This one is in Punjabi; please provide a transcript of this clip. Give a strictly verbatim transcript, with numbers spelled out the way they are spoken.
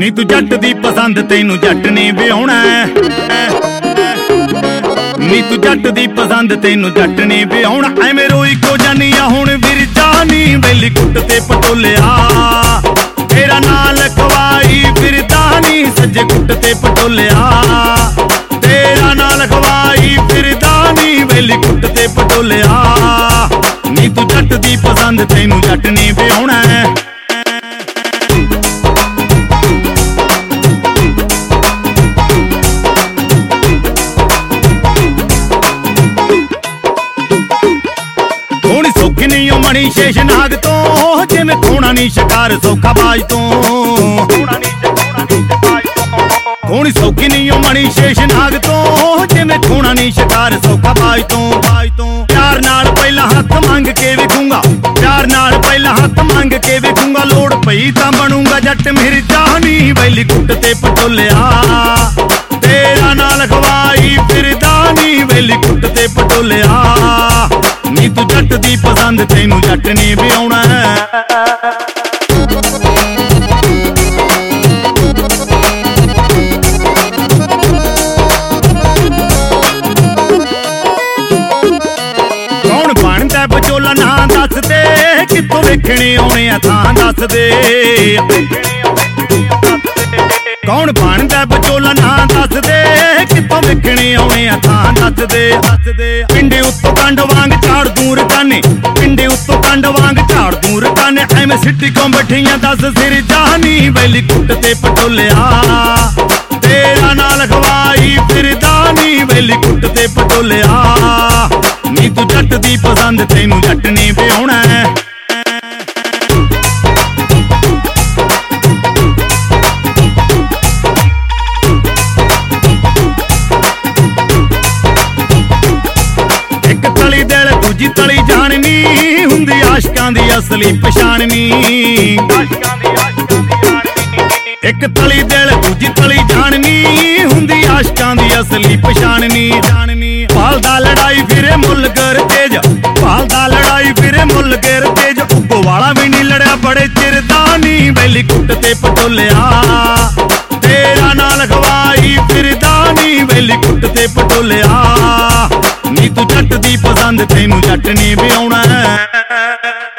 ਨੀ ਤੂੰ ਜੱਟ ਦੀ ਪਸੰਦ ਤੈਨੂੰ ਜੱਟ ਨੇ ਵਿਆਹੁਣਾ ਨੀ ਤੂੰ ਜੱਟ ਦੀ ਪਸੰਦ ਤੈਨੂੰ ਜੱਟ ਨੇ ਵਿਆਹੁਣਾ ਐਵੇਂ ਰੋਈ ਕੋ ਜਾਨੀ ਆ ਹੁਣ ਵਿਰਜਾ ਨੀ ਬੈਲੀ ਕੁੱਟ ਤੇ ਪਟੋਲਿਆ ਤੇਰਾ ਨਾਂ ਲਖਵਾਈ ਫਿਰਦਾ ਨੀ ਸੱਜੇ ਕੁੱਟ ਤੇ ਪਟੋਲਿਆ ਤੇਰਾ ਨਾਂ ਲਖਵਾਈ ਫਿਰਦਾ ਨੀ ਬੈਲੀ ਕੁੱਟ ਤੇ ਪਟੋਲਿਆ ਨੀ ਤੂੰ ਜੱਟ ਦੀ ਪਸੰਦ ਤੈਨੂੰ ਜੱਟ ਨੇ ਵਿਆਹੁਣਾ ਸੌਖੀ ਨਹੀਂ ਓ ਮਣੀ ਸ਼ੇਸ਼ਨਾਗ ਤੋਂ ਜਿਵੇਂ ਖੋਣਾ ਨਹੀਂ ਸ਼ਿਕਾਰ ਸੌਖਾ ਬਾਜ ਤੋਂ ਖੋਣੀ ਸੌਖੀ ਨਹੀਂ ਓ ਮਣੀ ਸ਼ੇਸ਼ਨਾਗ ਤੋਂ ਜਿਵੇਂ ਖੋਣਾ ਨਹੀਂ ਸ਼ਿਕਾਰ ਸੌਖਾ ਬਾਜ ਤੋਂ ਬਾਜ ਤੋਂ ਪਿਆਰ ਨਾਲ ਪਹਿਲਾਂ ਹੱਥ ਮੰਗ ਕੇ ਵੇਖੂੰਗਾ ਪਿਆਰ ਨਾਲ ਪਹਿਲਾਂ ਹੱਥ ਮੰਗ ਕੇ ਵੇਖੂੰਗਾ ਲੋੜ ਪਈ ਤਾਂ ਬਣੂੰਗਾ ਜੱਟ ਮਿਰਜ਼ਾ ਨੀ ਬੈਲੀ ਕੁੱਟ ਤੇ ਪਟੋਲਿਆ ਤੇਰਾ ਨਾਂ ਲਖਵਾਈ ਫਿਰਦਾ ਨੀ ਬੈਲੀ ਕੁੱਟ ਤੇ ਪਟੋਲਿਆ ਨੀ ਤੂੰ ਜੱਟ ਦੀ ਪਸੰਦ ਤੈਨੂੰ ਜੱਟ ਨੇ ਵਿਆਹੁਣਾ ਕੌਣ ਬਣਦਾ ਵਿਚੋਲਾ ਨਾਂ ਦੱਸ ਦੇ ਕਿੱਥੋਂ ਵੇਖਣੇ ਆਉਣੇ ਆ ਥਾਂ ਦੱਸ ਦੇ ਕੌਣ ਬਣਦਾ ਵਿਚੋਲਾ ਨਾਂ ਦੱਸ ਦੇ ਕਿੱਥੋਂ ਵੇਖਣੇ ਆਉਣੇ ਆ ਥਾਂ ਦੱਸ ਦੇ ਪਿੰਡੇ ਉੱਤੋਂ ਕੰਡ ਵਾਂਗ ਝਾੜ ਦੂਰ ਕਾਨੇ ਪਿੰਡੇ ਉੱਤੋਂ ਕੰਡ ਵਾਂਗ ਝਾੜ ਦੂਰ ਕਾਨੇ ਐਵੇਂ ਸਿੱਟੀ ਕੋਂ ਬੈਠੀਆਂ ਦੱਸ ਸਿਰ ਜਾਨੀ ਬੈਲੀ ਕੁੱਟ ਤੇ ਪਟੋਲਿਆ ਤੇਰਾ ਨਾਂ ਲਖਵਾਈ ਫਿਰਦਾ ਨੀ ਬੈਲੀ ਕੁੱਟ ਤੇ ਪਟੋਲਿਆ ਨੀ ਤੂੰ ਜੱਟ ਦੀ ਪਸੰਦ ਤੈਨੂੰ ਜੱਟ ਨੇ ਵਿਆਹੁਣਾ ਦੂਜੀ ਤਲੀ ਜਾਣਨੀ ਹੁੰਦੀ ਆਸ਼ਕਾਂ ਦੀ ਅਸਲੀ ਪਛਾਣ ਨੀ ਇੱਕ ਤਲੀ ਦਿਲ ਦੂਜੀ ਤਲੀ ਜਾਣਨੀ ਹੁੰਦੀ ਆਸ਼ਕਾਂ ਦੀ ਅਸਲੀ ਪਛਾਣ ਨੀ ਜਾਣਨੀ ਭਾਲਦਾ ਲੜਾਈ ਫਿਰੇ ਮੁੱਲ ਕਰ ਤੇਜ ਭਾਲਦਾ ਲੜਾਈ ਫਿਰੇ ਮੁੱਲ ਕਰ ਤੇਜ ਉੱਗੋ ਵਾਲਾ ਵੀ ਨਹੀਂ ਲੜਿਆ ਬੜੇ ਚਿਰ ਦਾ ਨੀ ਬੈਲੀ ਕੁੱਟ ਤੇ ਪਟੋਲਿਆ ਤੇਰਾ ਨਾਂ ਲਖਵਾਈ ਫਿਰਦਾ ਨੀ ਬੈਲੀ ਕੁੱਟ ਤੇ ਪਟੋਲਿਆ ਨੀ ਤੂੰ ਜੱਟ ਦੀ ਪਸੰਦ ਤੈਨੂੰ ਜੱਟ ਨੇ ਵਿਆਹੁਣਾ